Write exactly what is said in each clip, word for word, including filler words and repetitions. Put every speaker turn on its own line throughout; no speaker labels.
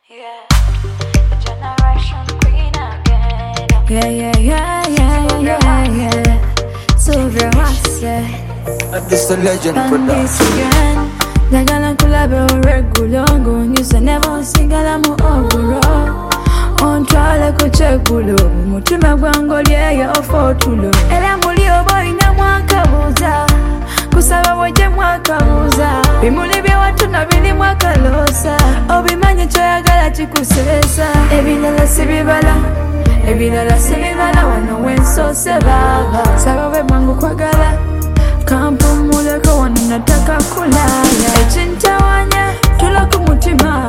Yeah, the generation queen again.
Yeah, yeah, yeah, yeah, yeah, yeah. So very wise.
This the legend
And this
production.
again. The gala kulabe o regular. Go news and never sing a mo oguro. On trial ko chegulo. Mutima gwango lye yo fotulo. Era muli oboy na mwaka buza. Kusaba waje mwaka buza. Bimuli bye watu na bili mwaka losa. Obimanye choyagala chikusesa. Ebinala sibibala. Ebinala sibibala wano wensose baba. Sabawe mwangu kwagala. Kampu muleko wano nataka kulala. Echintawanya tula kumutima.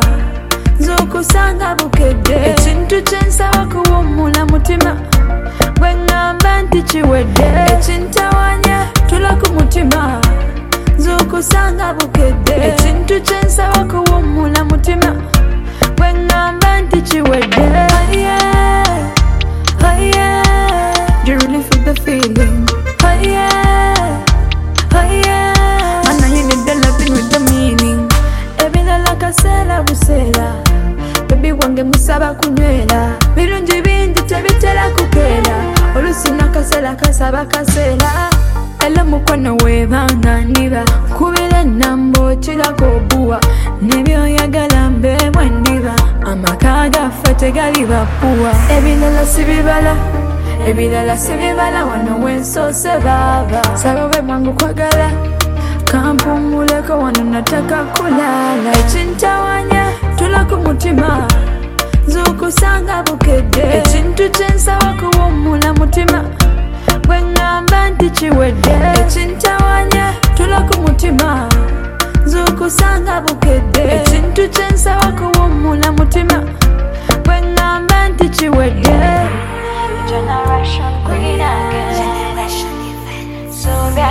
Zokusanga bukedde. Echintu chensawa kuwumula mutima. Bwengamba nti chiwedde. Echintawanya tula kumutima. Zokusanga bukedde. Echintu chensawa kuwumula mutima. Bwengamba nti chiwedde. Oh yeah, oh yeah. Do you really feel the feeling? Oh yeah, oh yeah. And now you need the loving with the meaning. Ebila like a sela busela. Baby wange musaba kunywela. Birungi bingi tebitera kupera. Olusina kasela kasaba kasela. Ela mukwano webanga niba. Kubira nambo kirako buwa. Nebyoyagala mbebwe ndiba. Amaka gaffe tegaliba puwa. Ebirala sibibala. Ebirala sibibala wano wensose baba. Sabawe mwangu kwagala. Kampumuleko wano nataka kulala. Echintawanya tula kumutima. Zokusanga bukedde. Echintu chensawa kuwumula mutima. Bwengamba nti chiwedde. Echintawanya tula kumutima. Zokusanga bukedde. Echintu chensawa kuwumula mutima. Bwengamba nti chiwedde.
The generation queen again. Generation event. So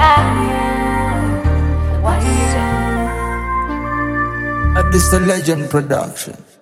yeah, what's it?
This the legend production.